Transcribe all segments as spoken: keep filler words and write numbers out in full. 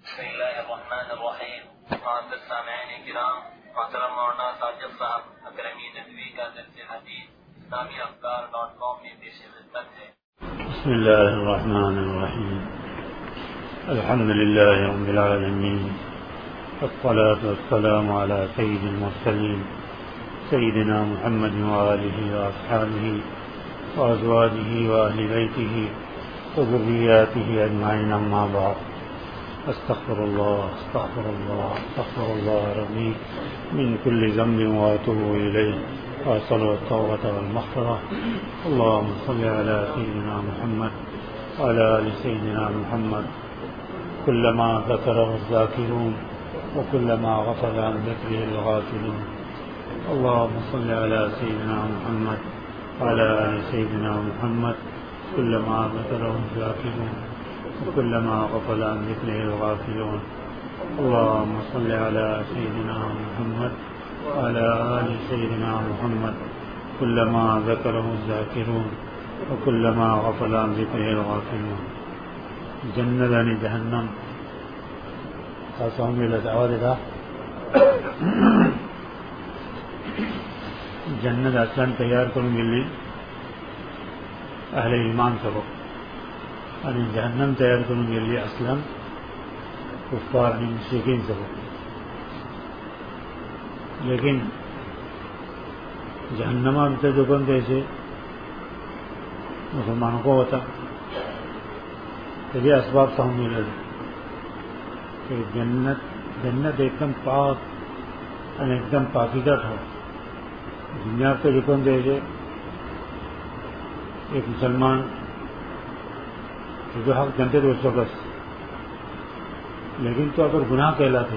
بسم اللہ الرحمن الرحیم. معزز سامعین کرام، محترم مولانا ساجد صاحب اکرمی ندوی کا درس حدیث اسلامی افکار ڈاٹ کام میں پیش خدمت ہے. بسم اللہ الرحمن الرحیم. الحمد للہ رب العالمین، والصلاة والسلام علی سید المرسلین سیدنا محمد وآلہ واصحابہ وازواجہ واہل بیتہ وذریاتہ اجمعین، اما بعد. استغفر اللہ استغفر اللہ استغفر اللہ ربی من کل ذنب واتوب الیہ واسأل التوبة والمغفرة. اللهم صل على سيدنا محمد وعلى آل سيدنا محمد كلما ذكره الذاكرون وكلما غفل عن ذكره الغافلون. اللهم صل على سيدنا محمد وعلى آل سيدنا محمد كلما ذكره الذاكرون وكلما غفل عن ذكره الغافلون. اللهم صل على سيدنا محمد وعلى آل سيدنا محمد كلما ذكره الذاكرون وكلما غفل عن ذكره الغافلون. جنت یعنی جہنم خاصوں میں لذاوت تھا. جنت اصلا تیار کروں گی اہل ایمان سبق، یعنی جہنم تیار کروں گی لیے اصلا کفار یعنی مشرکین سبق. لیکن جہنما بھی جو کون ایسے مسلمانوں کو ہوتا تو یہ اسباب سامنے لگے کہ جنت جنت ایک دم پاک یعنی ایک دم پاکیزہ تھا. دنیا پہ جو کون ایسے ایک مسلمان جو حق جنتے تھے اس وقت، لیکن تو اگر گناہ کہلاتے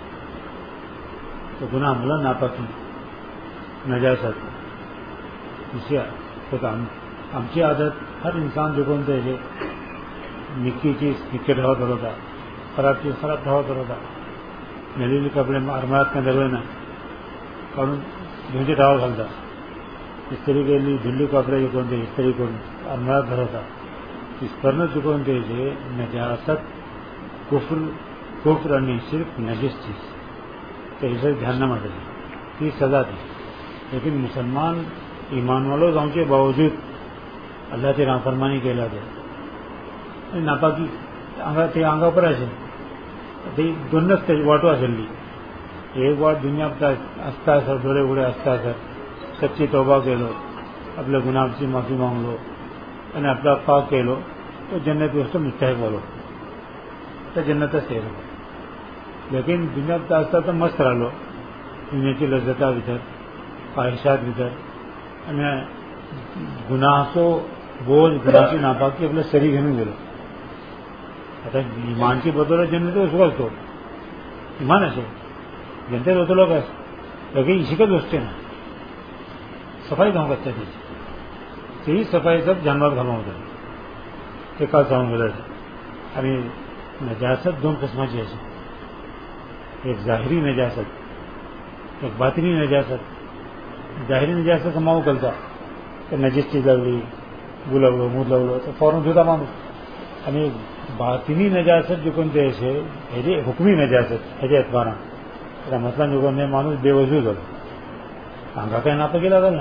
تو گناہ ملا ناپاکی نجاست اسے ہمچی عادت ہر انسان جو کون تھے نکی چیز نکے ڈھاؤ کرو تھا، خراب چیز خراب ڈھاؤ کرو تھا، نلیلی کپڑے ارمات کے اندر ہوئے نا اور دھوچے ڈھاؤ کھلتا. اس طریقے لیے دھلی کپڑے جو کون تھے اس طریقے ارمات بھرا تھا. اس پر نہ جو کون تھے نجاست کفر کفر نہیں صرف نجس چیز تو اسے دھیان نہ مت یہ سزا تھی. لیکن مسلمان ایمان والوں گاؤں کے باوجود اللہ کے نافرمانی کہلاتے ناپاکی آنگا پر ایسے دونوں واٹو چلی ایک بار دنیا ہستا سر دورے اڑے ہستا سر سچی توبہ کہہ لو، اپنے گناہ سے معافی مانگ لو، یعنی اپنا پاک کہہ لو تو جنت اس کو مستحق بولو تو جنت سے رہو. لیکن دنیا آستا تو مست رہ لو، دنیا کی لذتہ بھیتر خواہشات بھیتر یعنی گناہ سو بوجھ گناہ کی ناپاکی اپنے شریک نہیں دے لو. ایمان کی بدولت جنت اس وقت ہو ایمان ایسے جنتے دو تو لوگ ایسے لیکن اسی کا دوست ہے نا صفائی گاؤں کرتے تھے یہی صفائی سب جانور گھروں ہوتا ہے. ایک چاہوں گا یعنی نجاست دو قسم کی ایسے ایک ظاہری نجاست ایک باطنی نجاست. ظاہری نجاست کا ماؤ کلتا کہ نجس چیز لگ رہی بو لگ لو منہ لگ لو تو فوراً دھوتا مانو. یعنی باطنی نجاست جو کون ایسے ہے حکمی نجاست ہے اعتبارہ مثلاً جو کون مانو بے وضو کرو آنگا کا ناپا کے لگا نا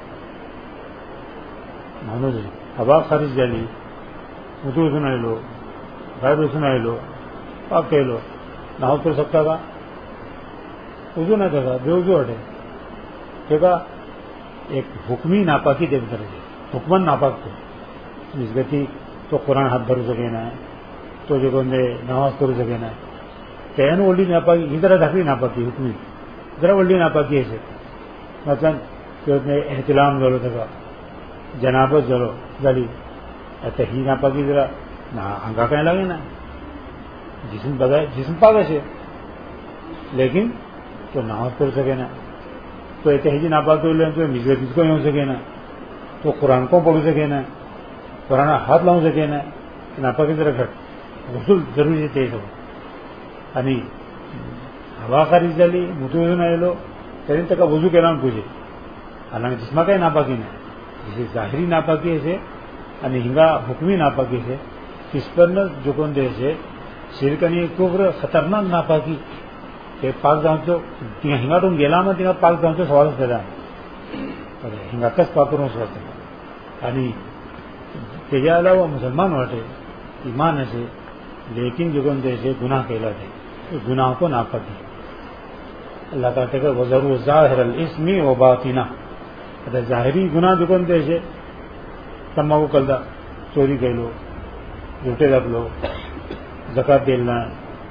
مانو جی ہوا خارج جالی اتو سنائی لو غائب سنائی لو آپ کہہ لو نہ ہو تو سکتا تھا وضو نہ کرتا بے وضو ہٹے دیکھا ایک حکمی ناپاکی دیکھ کر حکمن ناپاک تو جس گتی تو قرآن ہاتھ بھر سکے نا تو جو بندے نماز کر سکے نا تین ولی ناپاکی ادھر ڈھکری ناپاکی حکمی ذرا ولی ناپاکی ایسے مثلاً کہ احتلام ضرور تھا جنابت ضرور گلی ایسا ہی ناپاکی ذرا نہ آنگا کہنے لگے نا جسم بغیر جسم پاک سے لیکن تو نماز پڑھ سکے نا تو اتحادی ناپاک تو مزید کو ہو سکے نا تو قرآن کو پڑھ سکے نا قرآن ہاتھ لاؤ سکے نا ناپاکی ذرا گھٹ غسل ضروری تھے سب یعنی ہوا خارج جالی متو نہ لو ترین تک وضو کے نام پوچھے حالانکہ جسم کا ہی ناپاکی نا جسے ظاہری ناپاکی سے یعنی ہنگا حکمی ناپاکی سے اس پر نہ جو کون دے سے शिरक आणि कुफ्र खतरनाक नापाकी ते पाक जावचो तिंगा हिंगाटून गेला मग तिंगा पाक जावचो सवालच पैदा हिंगाकच पाक करूंक वचता आनी तेज्या अलावा मुसलमान वाटे ईमान अशे लेकिन जो कोण ते गुनाह केला ते गुनाह को नापाकी अल्लाह ताला तेका वजरू ज़ाहिरल इस्मी व बातिना आता जाहिरी गुनाह जो कोण ते तंबाखू कलदा चोरी केलो लुटे लागलो जकात दिली ना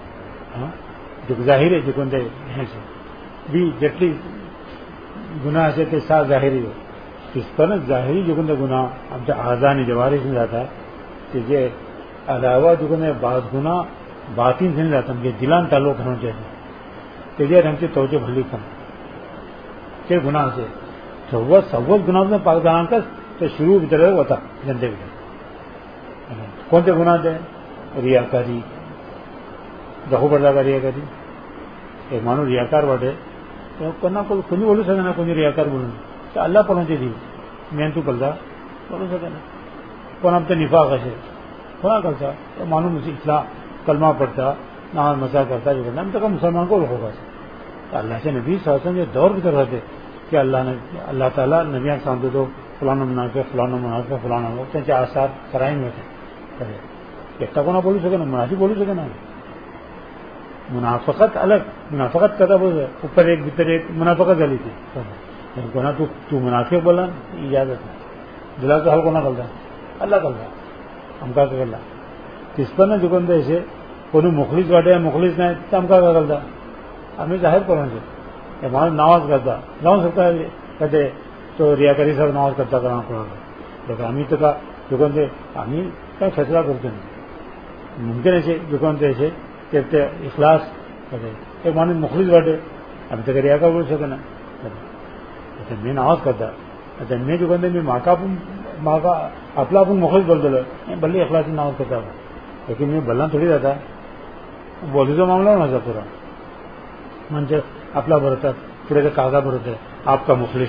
जाहीर आहे जे कोणते बी जेटली गुन्हा असे ते सा जाहिरी हो तिसपणच जाहिरी जे कोणते गुन्हा आमच्या आजानी जवारीसून जाता तेजे अलावा जो कोणते बाद गुन्हा बातीन जाता म्हणजे दिलान तालुक करवचे तेजेर आमची तवचे भरली कम ते गुन्हा असे सव्वद सव्वद गुन्हा पाक जाणांकच ते शुरू भितर वता जनते भितर कोणते गुन्हा ते रियाकारी दाखवू पडता का रियाकारी एक माणूस रियाकार वाटे कोणा कोणी बोलू सके ना कोणी रियाकार बोलून तर अल्लाह पळोवचे दी मेहनतू करता बोलू सके ना कोण आमचा निफाक असे कोणा करता माणूस इतला कलमा पडता नमाज मसा करता आम ताका मुसलमान को लोक असे अल्लाहचे नबी सहसांचे दौर भितर जाते की अल्लाह अल्लाह ताला नबियाक सांगतो तो फलानो मुनाफिक फलानो मुनाफिक फलानो लोक त्यांचे आसार करायन होते एकटा कोणा बोलू सके ना मुनाफिक बोलू सके ना मुनाफकत अलग मुनाफकत करता बोल ऊपर एक भीतर एक मुनाफकत झाली ती कोणा तू तू मुनाफिक बोला इजाजत नाही दिलाचा हल कोणा करता अल्लाह करता आमका काय करता तिसपन्न जुकून द्यायचे कोणी मुखलीस वाटे मुखलीस नाही तर आमका काय करता आम्ही जाहीर करायचे माणूस नावाज करता जाऊन शकता कधी तो रियाकारी सर नावाज करता करा कोणाला आम्ही तर का जुकून ते आम्ही काय फैसला करतो नाही मुमकिन असे जुकून द्यायचे ते इखलास एक माणूस मुखलीस वाटे आम्ही तर रियाकार बोलू शकत ना मी नावाज करता आता मी जो मी म्हाका म्हाका आपला आपण मुखलीस बोलतलो भले इखलासी नावाज करता लेकिन मी भल्ला थोडी जाता बोलीचो मामला माझा पुरा म्हणजे आपला बरतात पुढे कागदा बरोबर आपका मुखलीस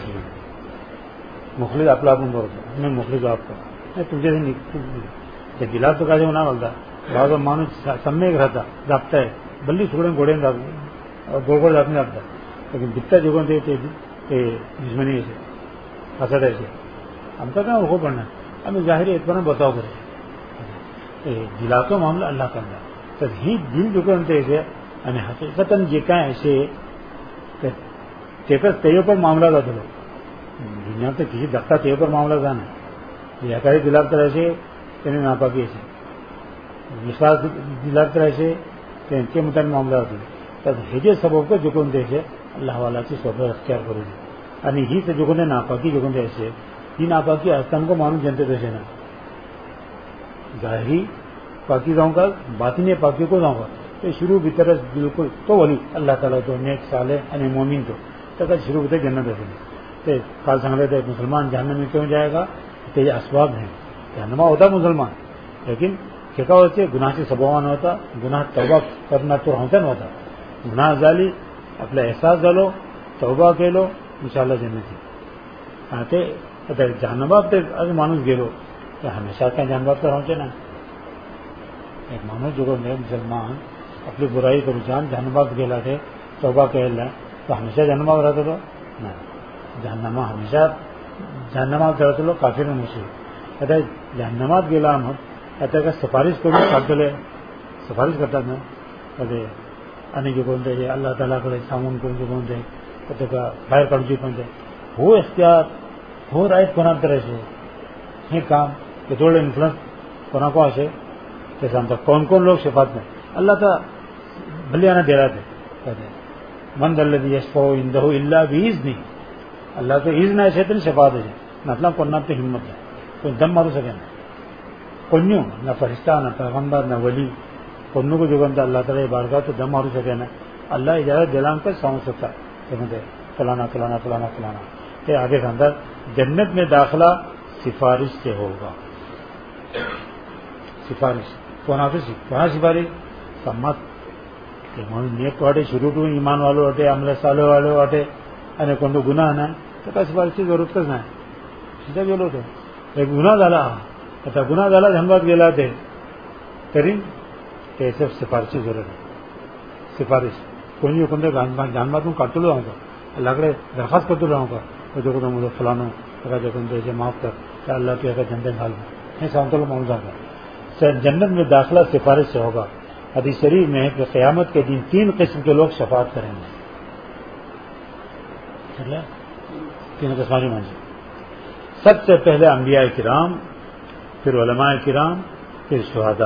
मुखलीस आपला आपण बरोबर मी मुखलीस आपका तुमच्या दिलात तो काय म्हणा घालता बाबा माणूस सम्यक राहता जापताय भल्ली सुगडून घोडेन गोडगोड जापणे जापता लेकिन भित्ता जोगून ते दुश्मनी असे हसडायचे आमका काय ओळखू पडणार आम्ही जाहीर येतपणा बताव करे दिलाचो मामला अल्लाह करता तर ही दिल जोगून ते आणि हकीकतन जे काय असे तेकच ते पण मामला जातलो दुनियात तर किसी धक्का ते पण मामला जाणार एखादी दिलाप करायचे त्याने नापाकी असे विश्वास दिला करायचे त्यांचे मुताबिक मामला होते तर हे जे सबब जुकून द्यायचे अल्लाह वालाची स्वतः अख्तियार करू दे आणि ही तर जुकून नापाकी जुकून द्यायचे ही नापाकी असताना को माणूस जनते तसे ना जाहिरी पाकी जाऊं का बातीने पाकी को जाऊं का ते शुरू भीतर बिलकुल तो वली अल्लाह ताला तो नेक साले आणि मोमीन तो त्याचा शुरू भीतर जन्नत असेल ते काल सांगले थे मुसलमान जहन्नम में क्यों जाएगा ते असबाब है जहन्नमा होता मुसलमान लेकिन एका होते गुन्हाचे स्वभावान होता गुन्हा तौबा करणार तो राहता नव्हता गुन्हा झाली आपला एहसास झालो तौबा केलो इंशाल्लाह जन्नती आणि ते आता जहन्नमात ते आज माणूस गेलो तर हमेशा काय जहन्नमात तर राहते ना एक माणूस जो मुसलमान आपली बुराई करू जान जहन्नमात गेला ते तौबा केला तो हमेशा जहन्नमात राहतो नाही जहन्नमा हमेशा जहन्नमात राहतो काफिर मुश्रिक आता जहन्नमात गेला मग आता का सिफारिश करून काढतले सिफारिश करतात ना कधी आणि जे कोणते अल्लाह तालाकडे सांगून करून जे कोणते ते का बाहेर काढूची कोणते हो इख्तियार हो राईट कोणाक करायचे हे काम ते थोडं इन्फ्लुअन्स कोणाको असे ते सांगतात कोण कोण लोक शेफात नाही अल्लाह तर भले यांना दिला ते कधी मन दल्लदी यशफाऊ इंदहू इल्ला भी ईज नाही अल्लाह तो ईज नाही असे तरी शेफात आहे नसला कोणा ते हिंमत नाही कोण दम मारू सके ना कोन्यू ना फरिश्ता ना पैगंबर ना वली कोन्नू को जुगंता अल्लाह ताला बारगाह तो दम मारू सके ना अल्लाह इजाजत दिलांक सांगू शकता त्यामध्ये फलाना फलाना फलाना फलाना ते आगे सांगतात जन्नत में दाखला सिफारिश से होगा सिफारिश कोणाची कोणा सिफारिश सम्मत ते म्हणून नेक वाटे शुरू टू ईमान वालो वाटे अमले सालो वालो वाटे आणि कोणतो गुन्हा नाही तर त्या सिफारिशची जरूरतच नाही सीधा गेलो होतो एक गुन्हा झाला आता गुन्हा झाला जन्मात गेला ते तरी تو ایسے سفارشی ضرورت ہے. سفارش کوئی نہیں کنده جان باتوں کٹلو ہوں گا اللہ کڑے درخواست کرتے رہوں گا جو کو مجھے فلانو اگر جو کنده سے معاف کر کہ اللہ کی اگر جنت ڈال دیں ایسا ہم تو معاملہ ہے. جنت میں داخلہ سفارش سے ہوگا. حدیث شریف میں ہے کہ قیامت کے دن تین قسم کے لوگ شفاعت کریں گے. تین قسم کی منزل. سب سے پہلے انبیاء کرام, پھر علماء کرام, پھر شہداء.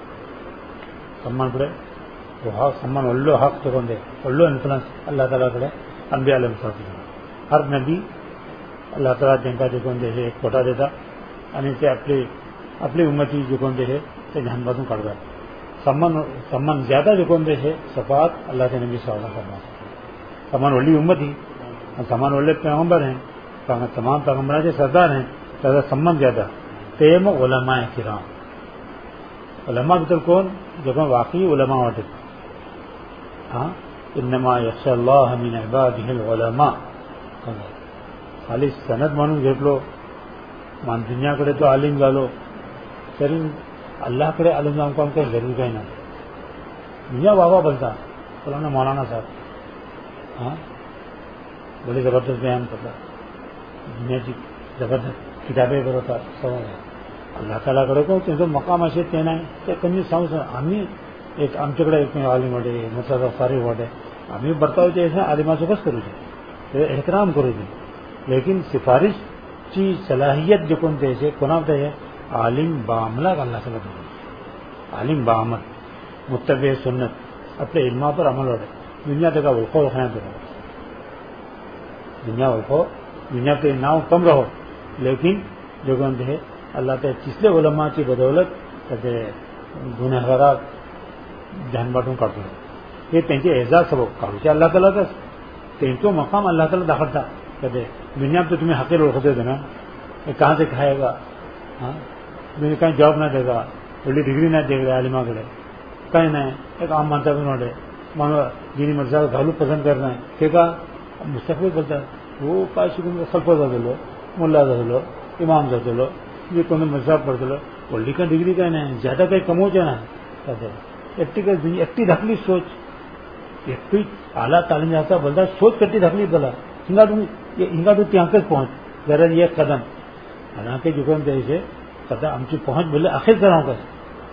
سمان پڑے وہ حق سمان ಒಳ್ಳೆ حق ತಗೊಂಡೆ ಒಳ್ಳೆ ಇನ್ಫ್ಲುಯೆನ್ಸ್ اللہ تعالیٰ کڑے انبیاء علیہ السلام. ہر نبی اللہ تعالیٰ جن کا جو کون ہے ایک کوٹا دیتا یعنی سے اپنی اپنی امتی جو کون ہے سے جہان باتوں کر گئے. سمان سمان زیادہ جو کون ہے شفاعت اللہ کے نبی صلی اللہ علیہ وسلم. سمان ولی امتی سمان ولی پیغمبر ہیں, تمام پیغمبروں کے سردار ہیں, زیادہ سمان زیادہ. تیم علماء کرام. علماء بطر کون جو کہ واقعی علماء ہوتے. ہاں انما یخشى اللہ من عباده العلماء. خالی سند مانو دیکھ لو مان دنیا کڑے تو عالم گالو پھر اللہ کڑے عالم گاؤں کو ہم کہیں ضرور کہیں نہ دنیا بابا بنتا فلانا مولانا صاحب ہاں بڑی زبردست بیان کرتا دنیا کی زبردست کتابیں بروتا سب اللہ تعالیٰ کڑے کو تو مقام ایسے تینا ہے کہ کنی سمجھ ہمیں ایک आमच्याकडे एक आलिम वाटे मतलब सारे वाटे आम्ही बर्ताव जे आहे आलिमासोबत करू दे एहतराम करू दे. लेकिन सिफारिश ची सलाहियत जो कोणते आहे कोणावर आहे आलिम बामला अल्लाह ताला देतो. आलिम बामल मुत्तबे सुन्नत अपने इल्मा पर अमल वाटे दुनिया तक वल्को खाना दो दुनिया वल्को दुनिया के नाव कम रहो लेकिन जो कोणते आहे अल्लाह ते तिसले उलमा ची बदौलत ते गुन्हेगारात جان باٹوں کاٹوں یہ تینچے اعزاز سبب کارو چاہے اللہ تعالیٰ کا تینچو مقام اللہ تعالیٰ داخلتا کہتے دنیا میں تو تمہیں حقیر رکھتے تھے نا یہ کہاں سے کھائے گا ہاں تمہیں کہیں جاب نہ دے گا بڑی ڈگری نہ دے گا عالمہ کرے کہیں نہ ایک عام مانتا بھی نوڑے مانو دینی مرزا گھالو پسند کرنا ہے ٹھیک ہے مستقبل بولتا ہے وہ کاش خلفہ دے لو ملا دے لو امام دے لو یہ کون مرزا پڑھ لو بڑی کا ڈگری کہیں نہ زیادہ کہیں کم ہو جانا کہتے ایکٹی کا ایکٹی دھکلی سوچ ایکٹی اعلیٰ تعلیم یافتہ بولتا سوچ کرتی دھکلی بلا ہنگا ڈوں یہ ہنگا ڈوں تیاں تک پہنچ ذرا یہ قدم حالانکہ جو کون دے سے قدم ہم سے پہنچ بولے آخر کراؤں گا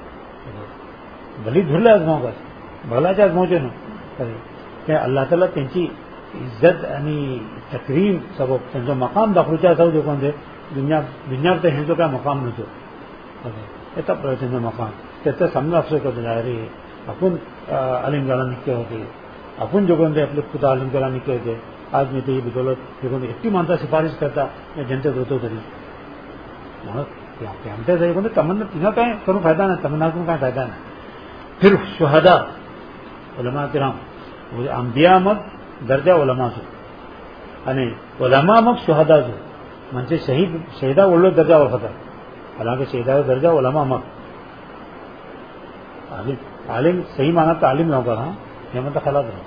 بھلی دھرلے آزماؤں گا بھلا چاہ پہنچے نا کہ اللہ تعالیٰ تینچی عزت یعنی تکریم سب تینچو مقام داخل چاہتا ہو جو کون دے دنیا دنیا تو ہندو کا مقام نہیں تو ایسا پڑے تینچو مقام کہتے سامنے افسر کو دلا رہی ہے اپن علم گالا نکلے ہوتے اپن جو کہتے اپنے خدا علم گالا نکلے ہوتے آج میں تو یہ بدولت جو کہتے اتنی مانتا سفارش کرتا میں جنتے دوتو دری ہمتے دے کہتے تمنا تینوں کہیں کروں فائدہ نہ تمنا کو کہیں فائدہ نہ. پھر شہداء علماء کرام انبیاء مگ درجہ علماء سے یعنی علماء مگ شہداء سے من سے شہید شہیدہ اولو درجہ وفتا حالانکہ شہیدہ درجہ علماء مگ عالم عالم صحیح مانا تو عالم ہوگا ہاں یہ مطلب خلاف رہا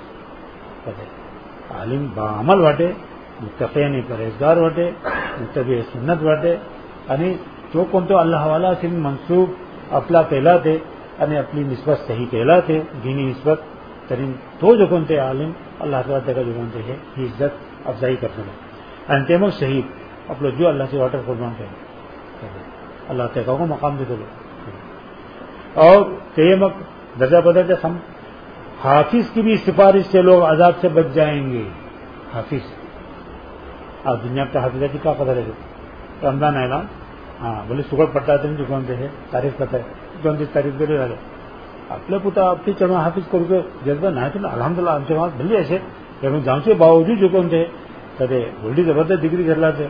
عالم بعمل واٹے متقین پرہیزگار واٹے متبع سنت واٹے یعنی جو کون تو اللہ والا سے منسوب اپلا کہلاتے یعنی اپنی نسبت صحیح کہلاتے دینی نسبت ترین تو جو کون تھے عالم اللہ تعالیٰ کا جو کون تھے یہ عزت افزائی کرتے ہیں انتیم شہید اپنا جو اللہ سے واٹر قربان کرے اللہ تعالیٰ کو مقام دے دو. اور تیمک درجہ بدرجہ سم حافظ کی بھی سفارش سے لوگ عذاب سے بچ جائیں گے. حافظ آپ دنیا کا حافظ کی کیا قدر ہے رمضان اعلان ہاں بولے سکڑ پڑتا ہے جو کون سے تعریف کرتا ہے کون سی تعریف کرے والے اپنے پتا اپنی چڑھو حافظ کر کے جذبہ نہ تو الحمد للہ ہم سے وہاں بھلی ایسے لیکن جاؤں سے باوجود جو کون تھے کہتے بڑی زبردست ڈگری کر لاتے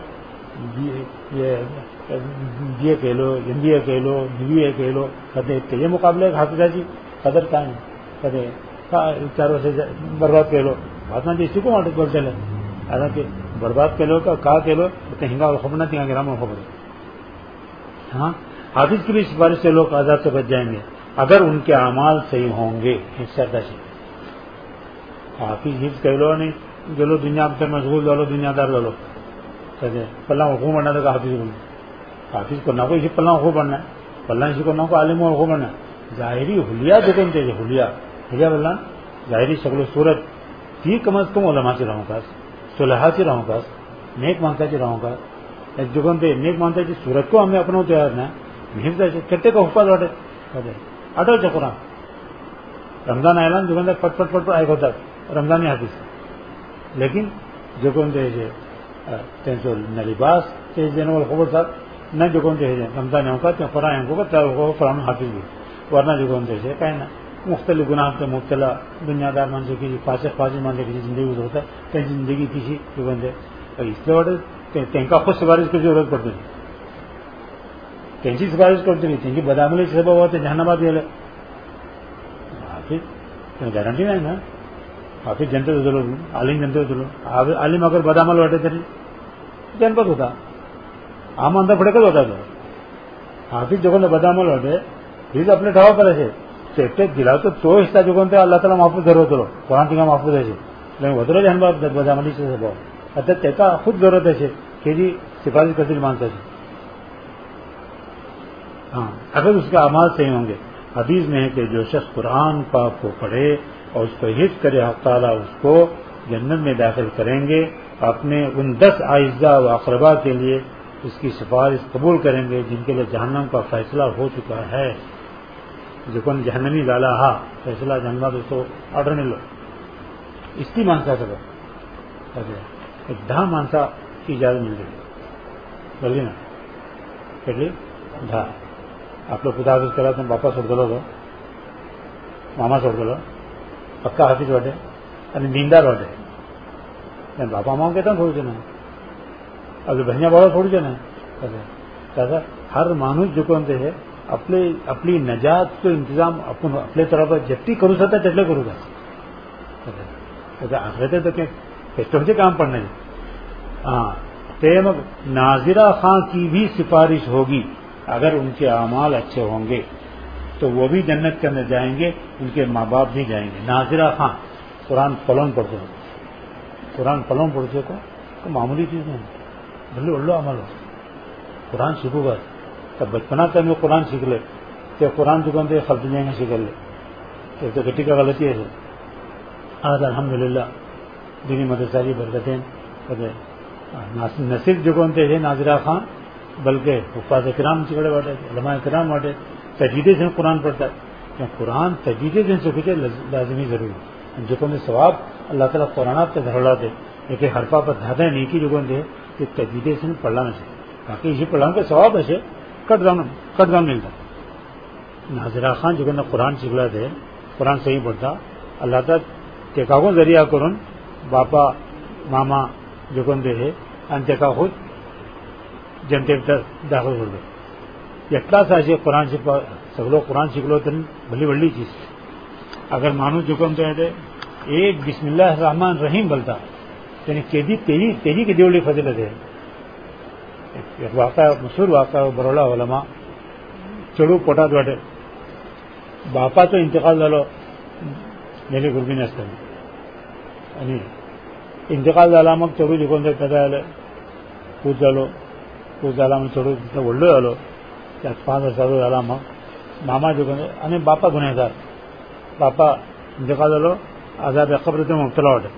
بی اے کہہ لو ایم بی اے کہہ لو بی بی اے کہہ لو کہتے یہ مقابلے حافظہ جی قدر کا ہے کہتے چاروں سے برباد کہہ لو بات نہ اسی کو واٹر بول چلے حالانکہ برباد کہہ لو کہا کہہ لو ہنگا خبر نہ تھا گرام خبر ہاں حافظ کی بھی سفارش سے لوگ آزاد سے بچ جائیں گے اگر ان کے اعمال صحیح ہوں گے. شردا سے حافظ حفظ کہہ لو نہیں چلو دنیا سے مشغول لو دنیا دار لو کہتے پلّا خوب بننا تھا حافظ بننا حافظ کو نہ کوئی پلّا خوب بننا ہے پلّا اسی کو نہ کو عالم اور خوب بننا ہے ظاہری حلیہ جو کہتے ہیں حلیہ حلیہ بولنا ظاہری شکل و صورت تی کم از کم علماء رہوں کا صلحاء رہوں کا نیک مانتا رہوں کا جو کہتے نیک مانتا صورت کو ہمیں اپنا تیار نہ کٹے کا حفاظ اٹھے اٹھو چکرا رمضان اعلان جو کہتے پٹ پٹ پٹ پٹ آئے ہوتا رمضانی حافظ لیکن جو کہتے ہیں نہ لباس دینے والے خبر صاحب نہ جو کہتے ہیں رمضان ہوں کا قرآن ہوں کا قرآن حافظ بھی ورنہ جو کہتے ہیں کہیں مختلف گناہ سے مبتلا دنیا دار مان سے کسی فاسق فاسق مان سے کسی زندگی گزرتا ہے کہیں زندگی کسی جو کہتے ہیں اس لیے تین کا خود سفارش کی ضرورت پڑتی ہے تینچی سفارش کرتی نہیں تینچی بدعملی سے سبب ہوتے جہنمات یہ حافظ گارنٹی نہیں نا حافظ جنتے تو دلو عالم جنتے تو دلو عالم اگر بدعمل ہوتے تھے جن پر ہوتا عام اندر پڑے کر ہوتا تو حافظ جو بدعمل ہوتے پلیز اپنے ٹھاؤ پر ایسے چیٹے دلاؤ تو تو حصہ جو کہتے اللہ تعالیٰ محفوظ ضرورت ہو قرآن کا محفوظ ہے لیکن وہ تو جہنم بدعملی سے سبب اچھا تے خود ضرورت ہے کہ جی سفارش کرتی مانتا ہے ہاں اگر اس کے اعمال صحیح ہوں گے حدیث میں ہے کہ جو شخص قرآن پاک کو پڑھے اور اس کو حفظ کرے حق تعالیٰ اس کو جنت میں داخل کریں گے اپنے ان دس اعزاء و اقربا کے لیے اس کی سفارش قبول کریں گے جن کے لیے جہنم کا فیصلہ ہو چکا ہے جو کون جہنمی لالا ہا فیصلہ جہنم دوستوں آرڈر نہیں لو اس کی مانسا سب ایک ڈھا مانسا کی اجازت مل گئی بولیے نا کہیے ڈھا آپ لوگ خدا حافظ کرا تم باپا چھوڑ دو ماما چھوڑ دو پکا حافظ واٹے اور نیندار واٹے باپا ماما کہتا ہوں تھوڑی دینا ابھی بہنیا بڑا تھوڑی دینا ہے ہر مانوس جو کہتے ہیں اپنے اپنی نجات کو انتظام اپنے طرف جتنی کرو سکتا تٹلے کروں گا آخرتے تو کیسٹوں سے کام پڑنے ہاں تیم ناظرہ خان کی بھی سفارش ہوگی اگر ان کے اعمال اچھے ہوں گے تو وہ بھی جنت کے اندر جائیں گے ان کے ماں باپ بھی جائیں گے ناظرہ خان قرآن پلون پڑھتے ہو قرآن پلون پڑھتے کو تو معمولی چیز نہیں بھلے اڑلو عمل ہو قرآن سیکھو گا تب بچپنا تب میں قرآن سیکھ لے تو قرآن جو کہتے خلط جائیں گے سیکھ لے تو گٹی کا غلطی ہے آج الحمد للہ دینی مدرسہ برکتیں نہ صرف جو کہتے ہیں ناظرہ خان بلکہ حفاظ کرام چکڑے باٹے علماء کرام باٹے تجویدے سے قرآن پڑھتا ہے قرآن تجویدے سے سیکھے لازمی ضروری جو کہتے ثواب اللہ تعالیٰ قرآن سے دھڑا دے لیکن ہرپا پر دھادا نہیں کی جو کہتے کہ تجویدے سے پڑھنا نہ چاہیے باقی اسی پڑھانے کا ثواب ایسے کٹ دام کٹ دام ملتا ناظرہ خان جو کہنا قرآن سکھلا دے قرآن صحیح پڑھتا اللہ تعالیٰ ٹیکا کو ذریعہ کرن باپا ماما جو کہتے ہیں انتقا خود جنتے داخل کر دے اتنا سا ایسے قرآن سے سگلو قرآن سیکھ لو تو بھلی بڑی چیز اگر مانو جو کہتے ہیں ایک بسم اللہ الرحمن الرحیم بولتا یعنی تیزی تیزی تیزی کی دیولی فضیلت ہے ایک واقعہ مشہور واقعہ بروڑا علماء چڑو پوٹا دوٹے باپا تو انتقال ڈالو میرے گربی نے یعنی انتقال ڈالا مگ چڑو جو کون پیدا ہے کود ڈالو کود ڈالا میں چڑو ಒಳ್ಳೆ ڈالو یا پانچ ہزار ڈالا مگ ماما جو کہتے باپا گنہگار باپا انتقال ڈالو عذاب قبر تے مبتلا ہوتے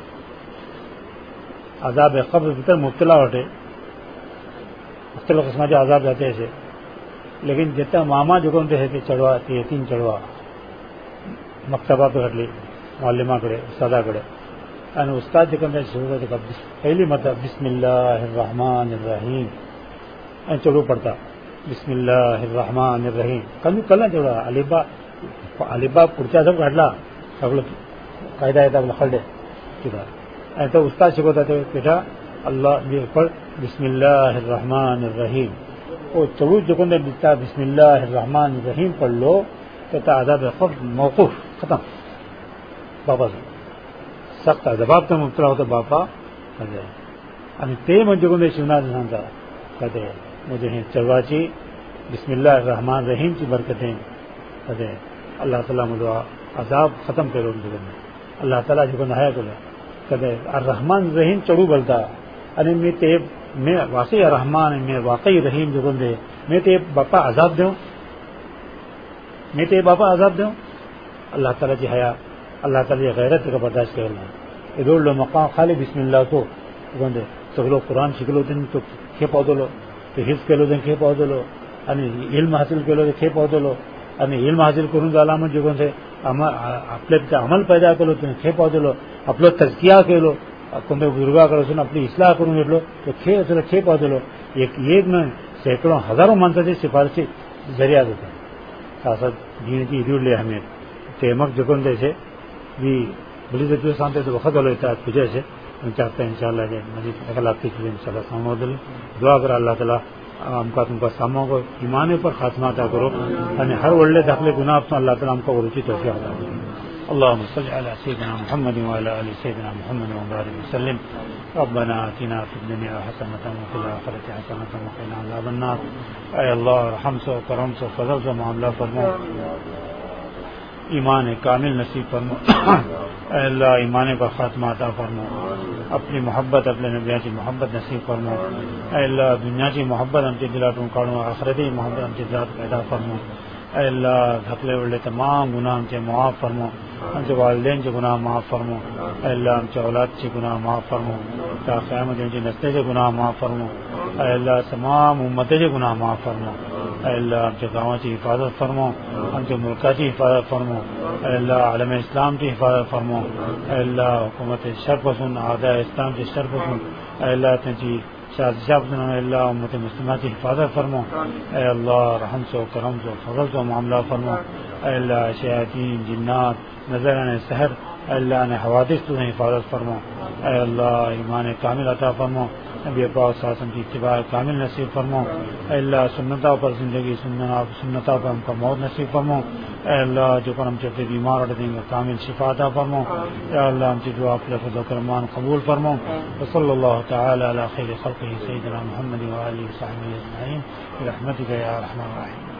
عذاب قبر تے مبتلا ہوتے مختلف قسم کے عذاب جاتے ایسے لیکن جتنا ماما جو کہتے ہیں کہ چڑھوا یتیم چڑھوا مکتبہ پہ گھٹ لی معلمہ کرے استادا کرے یعنی استاد جو کہتے ہیں پہلی مطلب بسم اللہ الرحمن الرحیم چڑھو پڑتا بسم اللہ الرحمن الرحیم کل کل چڑھوا علیبا علیبا پڑچا سب گھٹلا قاعدہ ہے تب خلڈے تو استاد سکھوتا تھا بیٹا اللہ پڑھ بسم اللہ الرحمن الرحیم وہ چڑو جو کہتے ہیں بسم اللہ الرحمن الرحیم پڑھ لو کہتا عذاب قبر موقوف ختم باپا سے سخت عذاب تو مبتلا ہوتا باپا یعنی تے میں جو کہتے شیوناથ تھا کہتے مجھے چڑواچی بسم اللہ الرحمن الرحیم کی برکتیں کہتے اللہ تعالیٰ مجھے عذاب ختم کرو اللہ تعالیٰ جو کہنا ہے کہتے الرحمن الرحیم چڑو بلتا یعنی میں تے میں واقعی رحمان میں واقعی رحیم جو کہتے میں تے باپا عذاب دوں میں تے باپا عذاب دوں اللہ تعالیٰ جی حیا اللہ تعالیٰ جی غیرت کا برداشت کرنا ادھر لو مقام خالی بسم اللہ کو بندے سگلو قرآن شکلو دن تو کھے پودو لو تو حفظ کلو دن کھے پودو لو یعنی علم حاصل کلو دن کھے پودو لو یعنی علم حاصل کروں علامت جو سے اپنے عمل پیدا کرو تو کھے پودو لو اپلو تزکیہ کرو کنڈے بزرگا کرو سن اپنی اصلاح کروں لو تو کھے چلو کھے پودو لو ایک ایک میں سینکڑوں ہزاروں منصب سفارشی ذریعہ دیتے ہیں ساسد جین کی ادھر لے ہمیں تیمک جکن جیسے بھی بلی جو سانتے تو وقت والو اتحاد پوجے سے چاہتے ہیں انشاءاللہ کہ مزید اخلاق کی چیزیں انشاءاللہ سامو دل دعا کر اللہ تعالیٰ ہم کا تم کا ساموں کو ایمان پر خاتمہ عطا کرو یعنی ہر ولے دخل گناہ اپنا اللہ تعالیٰ ہم کو روچی توفیق عطا کرو اللهم صل على سيدنا محمد وعلى ال سيدنا محمد وبارك وسلم ربنا آتنا في الدنيا حسنة وفي الآخرة حسنة وقنا عذاب النار اے اللہ رحم سے کرم سے فضل سے معاملہ فرما ایمان کامل نصیب فرما اے اللہ ایمان پر خاتمہ عطا فرما اپنی محبت اپنے نبیوں کی محبت نصیب فرما اے اللہ دنیا کی محبت ہم سے دلاتوں کاڑوں آخرتی محبت ہم سے ذات پیدا فرما اے اللہ دھکلے وڑے تمام گناہ ہم سے معاف فرما ہم سے والدین سے گناہ معاف فرما اے اللہ ہم سے اولاد سے گناہ معاف فرما تا قیامت ہم سے نسلے سے گناہ معاف فرما اے اللہ تمام امتیں سے گناہ معاف فرما اے اللہ ہم سے گاؤں کی حفاظت فرما ہم سے ملکہ کی حفاظت فرما اے اللہ عالم اسلام کی حفاظت فرما اے اللہ حکومت شر پسند اعداء اسلام سے شر پسند اے اللہ تنجی شادشہ پسند اے اللہ امت مسلمہ کی حفاظت فرما اے اللہ رحم سے کرم سے فضل سے معاملہ فرما اے اللہ شیاطین جنات نظر آنے سحر اے اللہ نے حوادث تو حفاظت فرما اے اللہ ایمان کامل عطا فرما نبی پاک صلی اللہ علیہ وسلم کی اتباع کامل نصیب فرما اے اللہ سنتوں پر زندگی سنتوں پر ہم کا موت نصیب فرما اے اللہ جو پر ہم چلتے بیمار ہوتے ہیں کامل شفا عطا فرما اے اللہ ہم سے دعا فضل و کرمان قبول فرما وصلی اللہ تعالی علی خیر خلقہ سیدنا محمد و آلہ و صحبہ اجمعین برحمتک یا ارحم الراحمین.